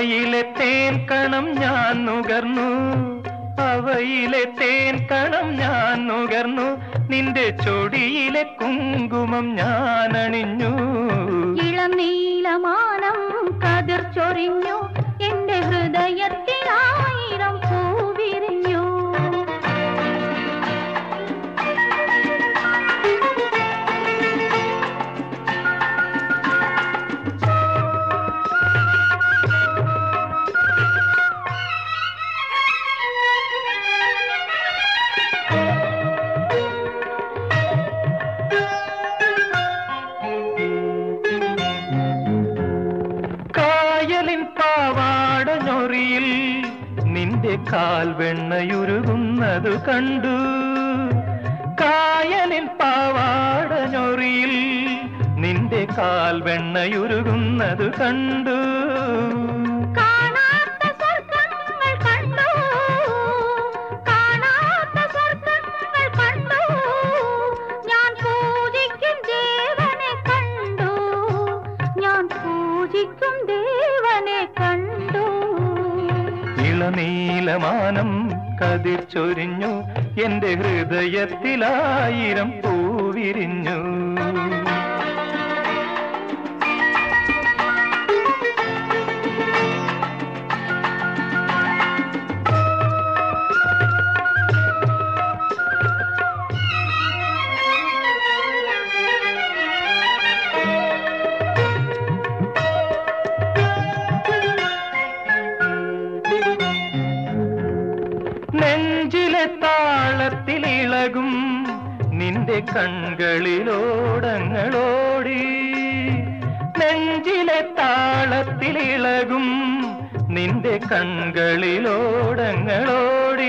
അവയിലെ തേൻ കണം ഞാൻ നുകർന്നു, അവയിലെ തേൻ കണം ഞാൻ നുകർന്നു, നിന്റെ ചൊടിയിലെ കുങ്കുമം ഞാൻ അണിഞ്ഞു. ഇളനീലമാനം കതിർ ചൊരിഞ്ഞു, എന്റെ ഹൃദയത്തിൽ 1000 പൂ വിരിഞ്ഞു. പാവാട ഞൊറിയിൽ നിന്റെ കാൽ വെണ്ണയുരുകുന്നതു കണ്ടു, കായലിൻ പാവാട ഞൊറിയിൽ നിന്റെ കാൽ വെണ്ണയുരുകുന്നതു കണ്ടു. ഇളനീലമാനം കതിർ ചൊരിഞ്ഞു, എന്റെ ഹൃദയത്തിൽ 1000 പൂ വിരിഞ്ഞു. നെഞ്ചിലെ താളത്തിലിളകും നിന്റെ കൺകളിലോടങ്ങളോടി, നെഞ്ചിലെ താളത്തിലിളകും നിന്റെ കൺകളിലോടങ്ങളോടി.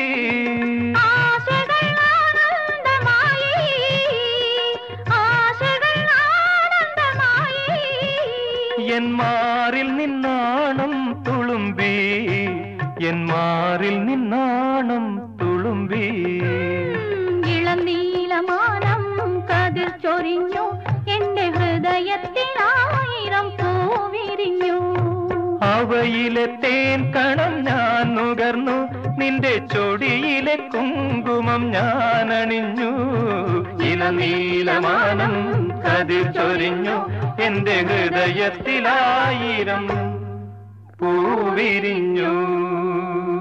എൻ മാറിൽ നിന്നാണം തുളുമ്പി, എൻ മാറിൽ നിന്നാണം തുളുമ്പി. ഇളനീലമാനം കതിർ ചൊരിഞ്ഞു, എന്റെ ഹൃദയത്തിൽ 1000 പൂ വിരിഞ്ഞു. അവയിലെ തേൻ കണം ഞാൻ നുകർന്നു, നിന്റെ ചൊടിയിലെ കുങ്കുമം ഞാൻ അണിഞ്ഞു. ഇളനീലമാനം കതിർ ചൊരിഞ്ഞു, എന്റെ ഹൃദയത്തിൽ 1000 പൂ വിരിഞ്ഞു.